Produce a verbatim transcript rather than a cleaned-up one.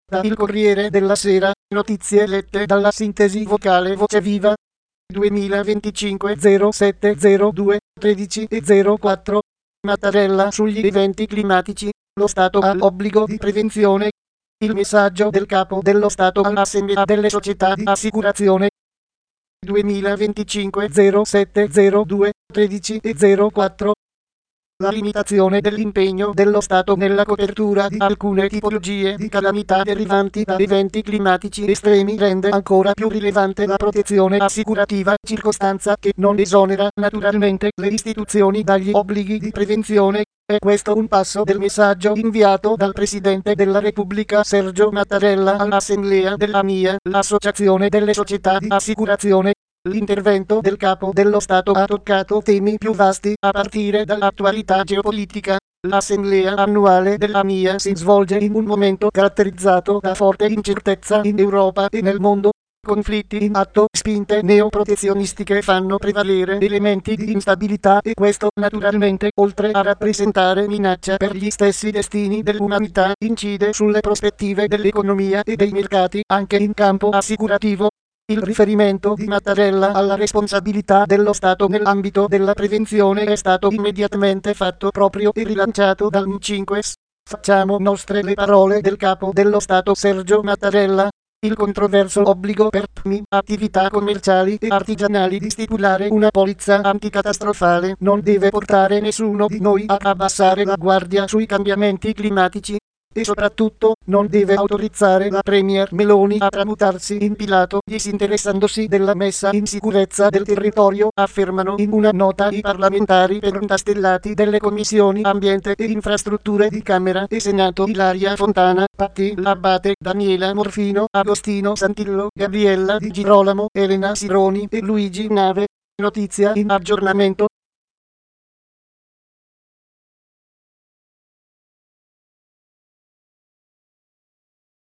Da Il Corriere della Sera, notizie lette dalla sintesi vocale Voce Viva. duemilaventicinque zero sette zero due tredici e zero quattro. Mattarella sugli eventi climatici, lo Stato ha l'obbligo di prevenzione. Il messaggio del Capo dello Stato all'Assemblea delle società di assicurazione. duemilaventicinque zero sette zero due tredici e zero quattro. La limitazione dell'impegno dello Stato nella copertura di alcune tipologie di calamità derivanti da eventi climatici estremi rende ancora più rilevante la protezione assicurativa, circostanza che non esonera naturalmente le istituzioni dagli obblighi di prevenzione. È questo un passo del messaggio inviato dal Presidente della Repubblica Sergio Mattarella all'Assemblea dell'A M I A, l'Associazione delle Società di Assicurazione. L'intervento del Capo dello Stato ha toccato temi più vasti, a partire dall'attualità geopolitica. L'assemblea annuale dell'A M I A si svolge in un momento caratterizzato da forte incertezza in Europa e nel mondo. Conflitti in atto, spinte neoprotezionistiche fanno prevalere elementi di instabilità e questo naturalmente, oltre a rappresentare minaccia per gli stessi destini dell'umanità, incide sulle prospettive dell'economia e dei mercati anche in campo assicurativo. Il riferimento di Mattarella alla responsabilità dello Stato nell'ambito della prevenzione è stato immediatamente fatto proprio e rilanciato dal M cinque S. Facciamo nostre le parole del Capo dello Stato Sergio Mattarella. Il controverso obbligo per P M I, attività commerciali e artigianali di stipulare una polizza anticatastrofale non deve portare nessuno di noi a abbassare la guardia sui cambiamenti climatici. E soprattutto, non deve autorizzare la Premier Meloni a tramutarsi in Pilato disinteressandosi della messa in sicurezza del territorio, affermano in una nota i parlamentari pentastellati delle commissioni Ambiente e Infrastrutture di Camera e Senato Ilaria Fontana, Patti L'Abbate, Daniela Morfino, Agostino Santillo, Gabriella Di Girolamo, Elena Sironi e Luigi Nave. Notizia in aggiornamento.